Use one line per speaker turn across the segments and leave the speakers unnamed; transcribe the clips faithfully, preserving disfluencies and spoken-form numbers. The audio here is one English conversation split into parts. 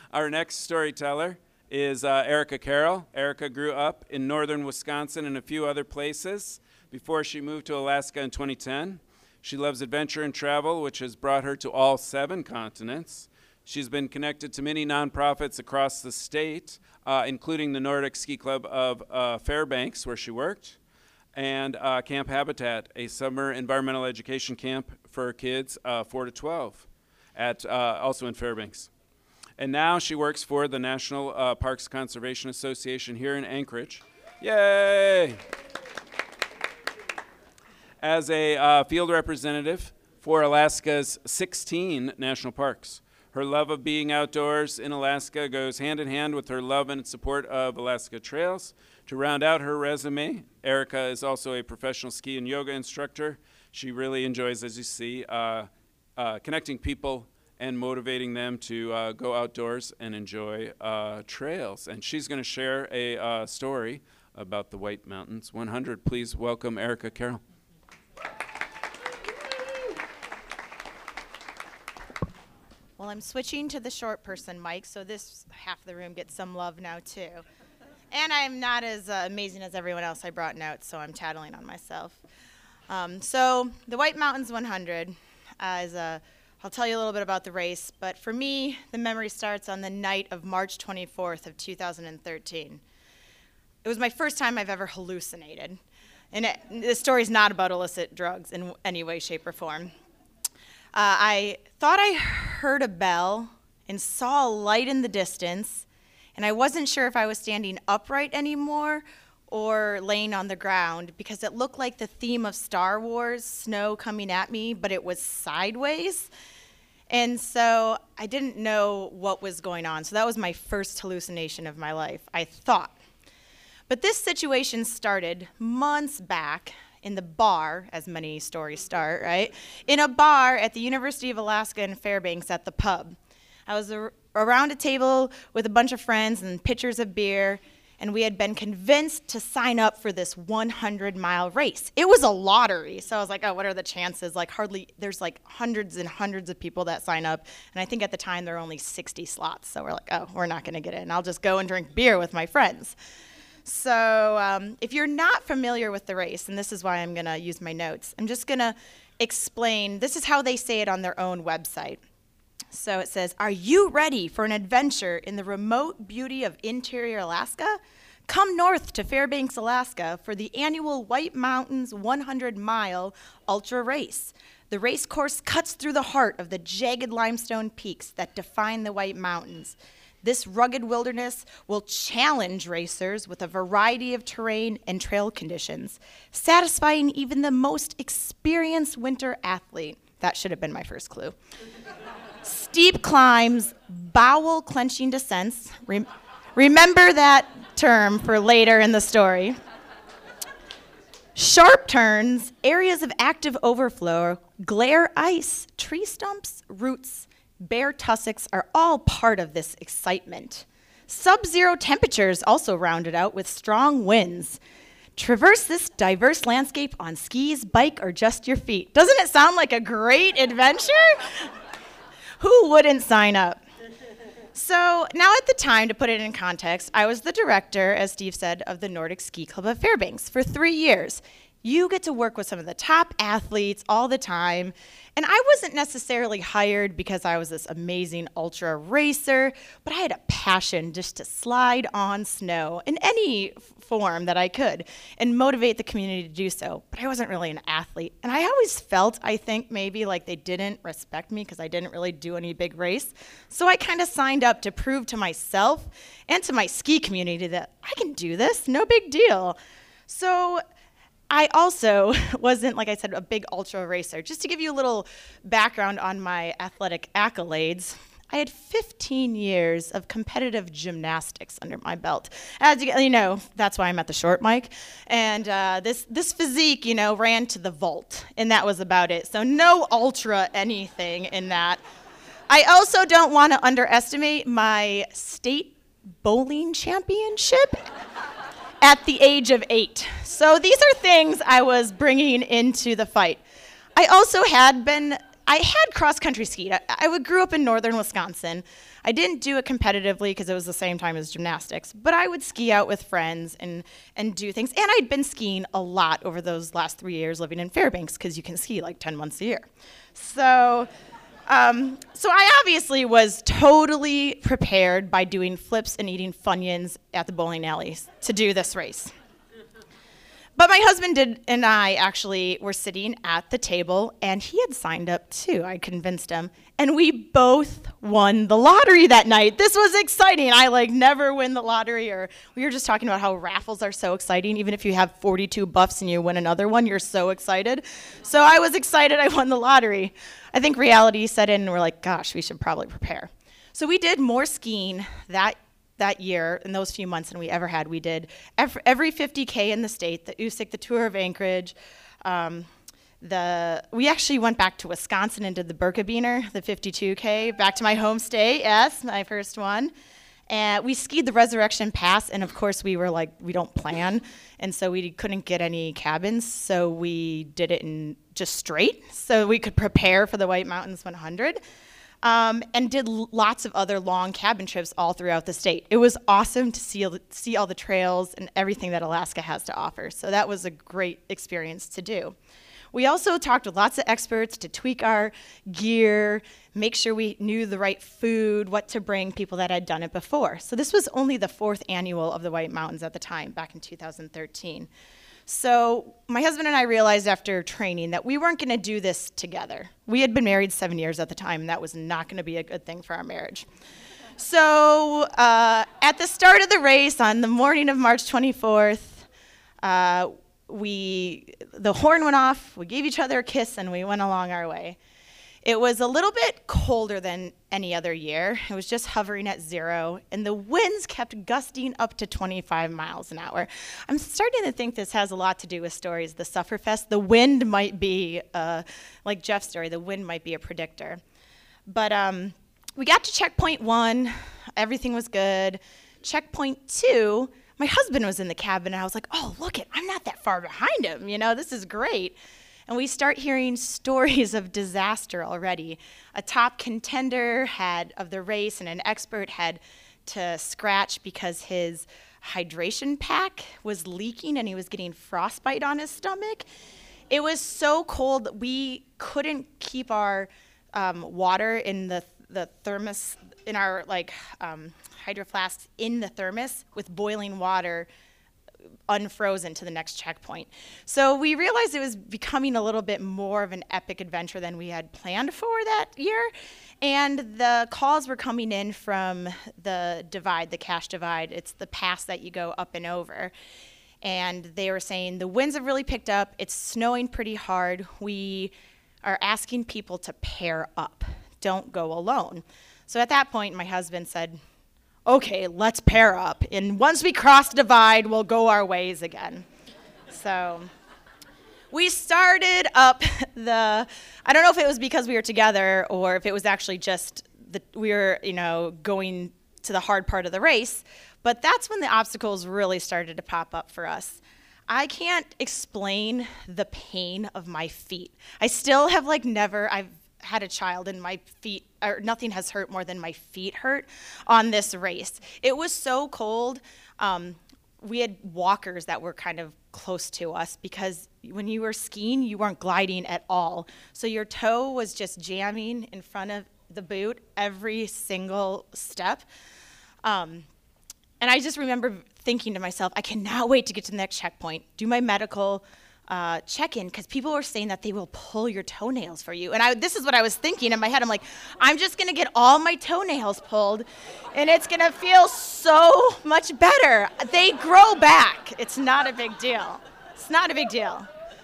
Our next storyteller is uh, Erica Carroll. Erica grew up in northern Wisconsin and a few other places before she moved to Alaska in twenty ten. She loves adventure and travel, which has brought her to all seven continents. She's been connected to many nonprofits across the state, uh, including the Nordic Ski Club of uh, Fairbanks, where she worked, and uh, Camp Habitat, a summer environmental education camp for kids uh, four to twelve, at uh, also in Fairbanks. And now she works for the National uh, Parks Conservation Association here in Anchorage. Yay! As a uh, field representative for Alaska's sixteen national parks. Her love of being outdoors in Alaska goes hand in hand with her love and support of Alaska Trails. To round out her resume, Erica is also a professional ski and yoga instructor. She really enjoys, as you see, uh, uh, connecting people and motivating them to uh, go outdoors and enjoy uh, trails. And she's going to share a uh, story about the White Mountains one hundred. Please welcome Erica Carroll.
Well, I'm switching to the short person mic, so this half of the room gets some love now, too. And I'm not as uh, amazing as everyone else. I brought notes, so I'm tattling on myself. Um, so the White Mountains one hundred uh, is a I'll tell you a little bit about the race, but for me, the memory starts on the night of March twenty-fourth of two thousand thirteen. It was my first time I've ever hallucinated. And it, this story's not about illicit drugs in any way, shape, or form. Uh, I thought I heard a bell and saw a light in the distance, and I wasn't sure if I was standing upright anymore or laying on the ground because it looked like the theme of Star Wars, snow coming at me, but it was sideways. And so I didn't know what was going on. So that was my first hallucination of my life, I thought. But this situation started months back in the bar, as many stories start, right? In a bar at the University of Alaska in Fairbanks at the pub. I was ar- around a table with a bunch of friends and pitchers of beer, and we had been convinced to sign up for this one hundred mile race. It was a lottery, so I was like, oh, what are the chances? Like hardly, there's like hundreds and hundreds of people that sign up, and I think at the time there were only sixty slots, so we're like, oh, we're not gonna get in. I'll just go and drink beer with my friends. So um, if you're not familiar with the race, and this is why I'm gonna use my notes, I'm just gonna explain, this is how they say it on their own website. So it says, are you ready for an adventure in the remote beauty of interior Alaska? Come north to Fairbanks, Alaska for the annual White Mountains one hundred mile ultra race. The race course cuts through the heart of the jagged limestone peaks that define the White Mountains. This rugged wilderness will challenge racers with a variety of terrain and trail conditions, satisfying even the most experienced winter athlete. That should have been my first clue. Steep climbs, bowel-clenching descents. Rem- remember that term for later in the story. Sharp turns, areas of active overflow, glare ice, tree stumps, roots, bare tussocks are all part of this excitement. Sub-zero temperatures also rounded out with strong winds. Traverse this diverse landscape on skis, bike, or just your feet. Doesn't it sound like a great adventure? Who wouldn't sign up? So now at the time, to put it in context, I was the director, as Steve said, of the Nordic Ski Club of Fairbanks for three years. You get to work with some of the top athletes all the time. And I wasn't necessarily hired because I was this amazing ultra racer, but I had a passion just to slide on snow in any f- form that I could and motivate the community to do so. But I wasn't really an athlete. And I always felt, I think, maybe like they didn't respect me because I didn't really do any big race. So I kind of signed up to prove to myself and to my ski community that I can do this, no big deal. So I also wasn't, like I said, a big ultra racer. Just to give you a little background on my athletic accolades, I had fifteen years of competitive gymnastics under my belt. As you, you know, that's why I'm at the short mic. And uh, this, this physique, you know, ran to the vault, and that was about it. So no ultra anything in that. I also don't want to underestimate my state bowling championship at the age of eight. So these are things I was bringing into the fight. I also had been, I had cross-country skied. I, I grew up in northern Wisconsin. I didn't do it competitively because it was the same time as gymnastics, but I would ski out with friends and, and do things. And I'd been skiing a lot over those last three years living in Fairbanks because you can ski like ten months a year. So, um, so I obviously was totally prepared by doing flips and eating Funyuns at the bowling alleys to do this race. But my husband did, and I actually were sitting at the table, and he had signed up too. I convinced him, and we both won the lottery that night. This was exciting. I like never win the lottery, or we were just talking about how raffles are so exciting. Even if you have forty-two buffs and you win another one, you're so excited. So I was excited I won the lottery. I think reality set in, and we're like, gosh, we should probably prepare. So we did more skiing that that year, in those few months than we ever had. We did every, every fifty K in the state, the U S I C, the Tour of Anchorage. Um, the we actually went back to Wisconsin and did the Birkebeiner, the fifty-two K, back to my home state, yes, my first one. And we skied the Resurrection Pass, and of course we were like, we don't plan, and so we couldn't get any cabins, so we did it in just straight, so we could prepare for the White Mountains one hundred. Um, and did l- lots of other long cabin trips all throughout the state. It was awesome to see all, the, see all the trails and everything that Alaska has to offer. So that was a great experience to do. We also talked with lots of experts to tweak our gear, make sure we knew the right food, what to bring, people that had done it before. So this was only the fourth annual of the White Mountains at the time, back in two thousand thirteen. So my husband and I realized after training that we weren't going to do this together. We had been married seven years at the time, and that was not going to be a good thing for our marriage. So uh, at the start of the race, on the morning of March twenty-fourth, uh, we the horn went off, we gave each other a kiss, and we went along our way. It was a little bit colder than any other year. It was just hovering at zero, and the winds kept gusting up to twenty-five miles an hour. I'm starting to think this has a lot to do with stories, the Sufferfest. The wind might be, uh, like Jeff's story, the wind might be a predictor. But um, we got to checkpoint one, everything was good. Checkpoint two, my husband was in the cabin, and I was like, oh, look it, I'm not that far behind him, you know, this is great. And we start hearing stories of disaster already. A top contender had of the race and an expert had to scratch because his hydration pack was leaking and he was getting frostbite on his stomach. It was so cold that we couldn't keep our um, water in the the thermos, in our like um, hydro flasks in the thermos with boiling water unfrozen to the next checkpoint. So we realized it was becoming a little bit more of an epic adventure than we had planned for that year. And the calls were coming in from the divide, the Cache Divide. It's the pass that you go up and over. And they were saying the winds have really picked up. It's snowing pretty hard. We are asking people to pair up. Don't go alone. So at that point, my husband said, okay, let's pair up. And once we cross the divide, we'll go our ways again. So we started up the, I don't know if it was because we were together or if it was actually just that we were, you know, going to the hard part of the race, but that's when the obstacles really started to pop up for us. I can't explain the pain of my feet. I still have like never, I've had a child and my feet, or nothing has hurt more than my feet hurt on this race. It was so cold. Um, we had walkers that were kind of close to us because when you were skiing, you weren't gliding at all. So your toe was just jamming in front of the boot every single step. Um, and I just remember thinking to myself, I cannot wait to get to the next checkpoint, do my medical Uh, check-in, because people were saying that they will pull your toenails for you. And I, this is what I was thinking in my head. I'm like, I'm just going to get all my toenails pulled, and it's going to feel so much better. They grow back. It's not a big deal. It's not a big deal.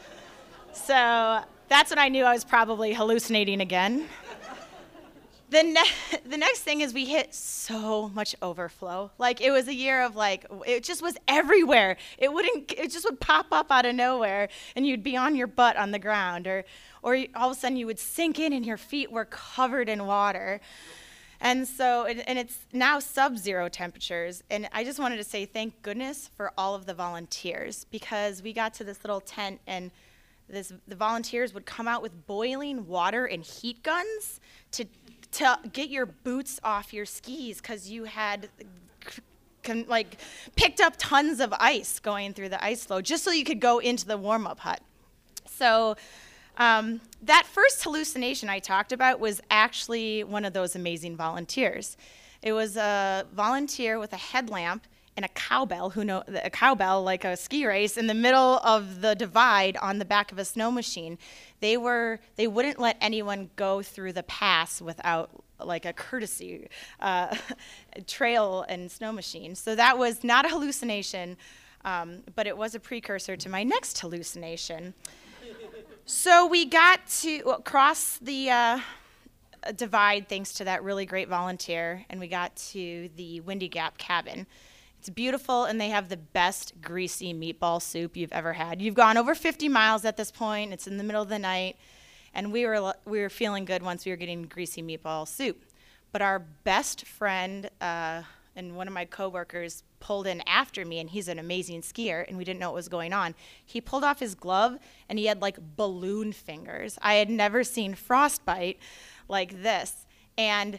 So that's when I knew I was probably hallucinating again. The, ne- the next thing is we hit so much overflow. Like, it was a year of, like, it just was everywhere. It wouldn't, it just would pop up out of nowhere, and you'd be on your butt on the ground, or, or all of a sudden you would sink in and your feet were covered in water. And so, and, and it's now sub-zero temperatures, and I just wanted to say thank goodness for all of the volunteers, because we got to this little tent, and this, the volunteers would come out with boiling water and heat guns to to get your boots off your skis because you had con- like picked up tons of ice going through the ice floe just so you could go into the warm-up hut. So um, that first hallucination I talked about was actually one of those amazing volunteers. It was a volunteer with a headlamp and a cowbell, who know a cowbell like a ski race in the middle of the divide on the back of a snow machine. They were they wouldn't let anyone go through the pass without like a courtesy uh, trail and snow machine. So that was not a hallucination, um, but it was a precursor to my next hallucination. So we got to well, cross the uh, divide thanks to that really great volunteer, and we got to the Windy Gap cabin. It's beautiful, and they have the best greasy meatball soup you've ever had. You've gone over fifty miles at this point. It's in the middle of the night, and we were we were feeling good once we were getting greasy meatball soup. But our best friend uh, and one of my coworkers pulled in after me, and he's an amazing skier, and we didn't know what was going on. He pulled off his glove, and he had like balloon fingers. I had never seen frostbite like this, and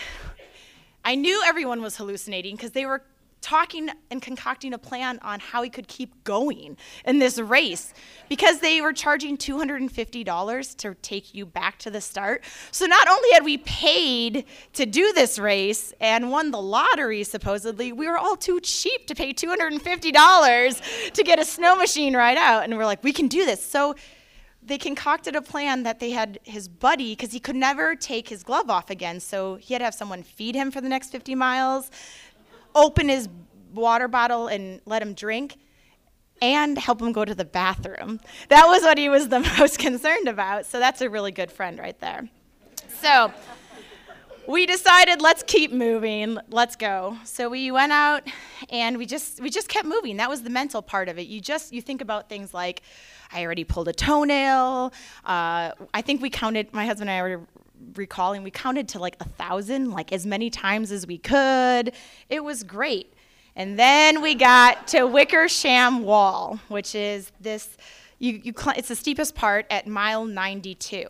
I knew everyone was hallucinating because they were talking and concocting a plan on how he could keep going in this race because they were charging two hundred fifty dollars to take you back to the start. So not only had we paid to do this race and won the lottery, supposedly, we were all too cheap to pay two hundred fifty dollars to get a snow machine ride out. And we're like, we can do this. So they concocted a plan that they had his buddy, because he could never take his glove off again, so he had to have someone feed him for the next fifty miles, open his water bottle and let him drink, and help him go to the bathroom. That was what he was the most concerned about. So that's a really good friend right there. So we decided, let's keep moving, let's go. So we went out and we just we just kept moving. That was the mental part of it. You just you think about things like, I already pulled a toenail. Uh, I think we counted, my husband and I were recalling, we counted to like a thousand, like as many times as we could. It was great. And then we got to Wickersham Wall, which is this, you, you cl- it's the steepest part at mile ninety-two.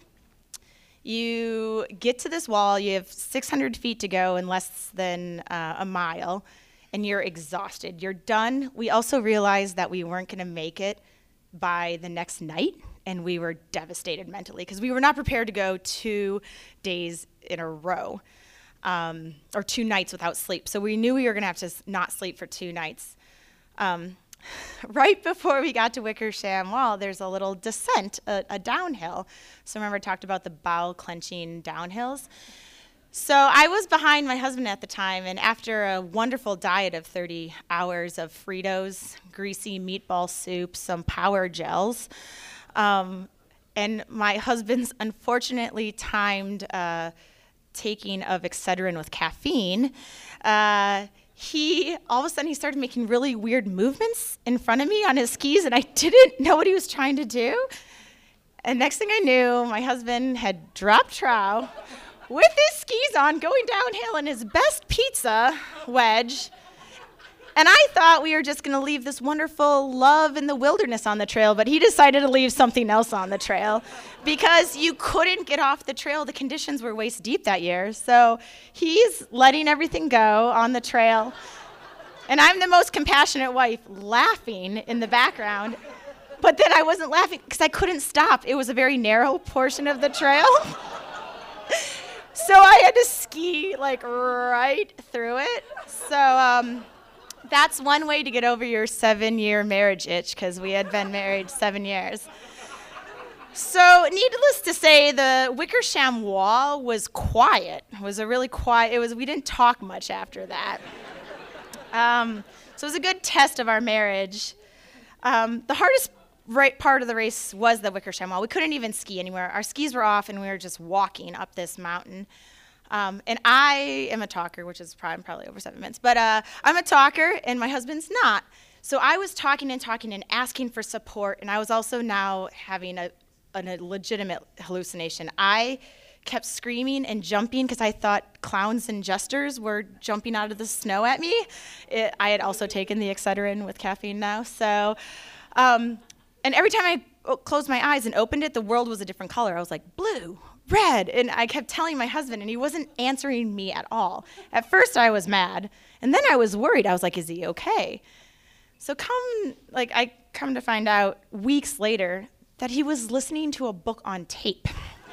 You get to this wall, you have six hundred feet to go in less than uh, a mile, and you're exhausted. You're done. We also realized that we weren't going to make it by the next night, and we were devastated mentally because we were not prepared to go two days in a row, um, or two nights without sleep. So we knew we were going to have to not sleep for two nights. Um, right before we got to Wickersham Wall, there's a little descent, a, a downhill. So remember I talked about the bowel clenching downhills? So I was behind my husband at the time, and after a wonderful diet of thirty hours of Fritos, greasy meatball soup, some power gels, um, and my husband's unfortunately timed uh, taking of Excedrin with caffeine, uh, he, all of a sudden he started making really weird movements in front of me on his skis, and I didn't know what he was trying to do. And next thing I knew, my husband had dropped trow, with his skis on, going downhill in his best pizza wedge. And I thought we were just going to leave this wonderful love in the wilderness on the trail, but he decided to leave something else on the trail because you couldn't get off the trail. The conditions were waist deep that year. So he's letting everything go on the trail. And I'm the most compassionate wife, laughing in the background. But then I wasn't laughing because I couldn't stop. It was a very narrow portion of the trail. So I had to ski like right through it. So um, that's one way to get over your seven-year marriage itch, because we had been married seven years. So needless to say, the Wickersham Wall was quiet. It was a really quiet, it was, we didn't talk much after that. Um, so it was a good test of our marriage. Um, the hardest right part of the race was the Wickersham Wall. We couldn't even ski anywhere. Our skis were off, and we were just walking up this mountain. Um, and I am a talker, which is probably, probably over seven minutes. But uh, I'm a talker, and my husband's not. So I was talking and talking and asking for support, and I was also now having a, a legitimate hallucination. I kept screaming and jumping because I thought clowns and jesters were jumping out of the snow at me. It, I had also taken the Excedrin with caffeine now. So... Um, And every time I closed my eyes and opened it, the world was a different color. I was like, blue, red. And I kept telling my husband, and he wasn't answering me at all. At first, I was mad, and then I was worried. I was like, is he okay? So come, like, I come to find out weeks later that he was listening to a book on tape.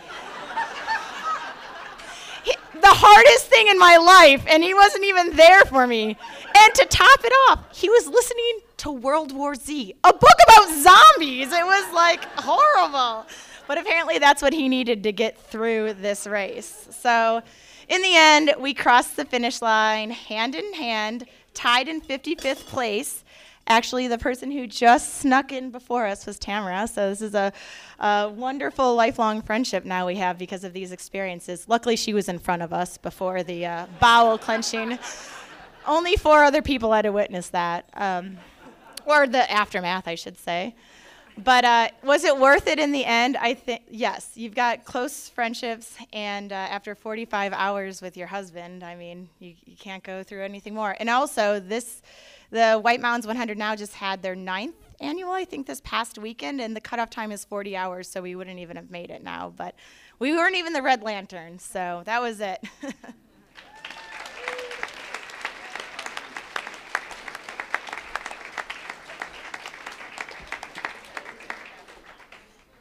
he, the hardest thing in my life, and he wasn't even there for me. And to top it off, he was listening to World War Z, a book about zombies. It was like horrible. But apparently that's what he needed to get through this race. So in the end, we crossed the finish line hand in hand, tied in fifty-fifth place. Actually, the person who just snuck in before us was Tamara, so this is a, a wonderful lifelong friendship now we have because of these experiences. Luckily, she was in front of us before the uh, bowel clenching. Only four other people had to witness that, um, or the aftermath, I should say. But uh, was it worth it in the end? I think yes. You've got close friendships, and uh, after forty-five hours with your husband, I mean, you, you can't go through anything more. And also, this the White Mountains one hundred now just had their ninth annual, I think, this past weekend, and the cutoff time is forty hours, so we wouldn't even have made it now. But we weren't even the Red Lantern, so that was it.